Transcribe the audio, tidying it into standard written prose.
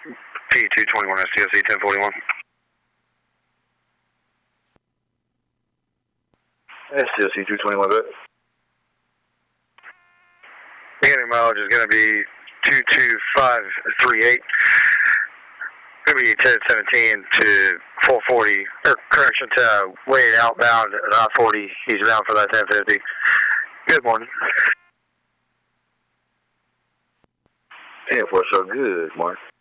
P221 STSC 1041. STSC 221, good. Beginning mileage is going to be 22538. Going to be 1017 to 440, or correction to Wade outbound at I-40. He's bound for that 1050. Good morning. Yeah, for sure. Good, Mark.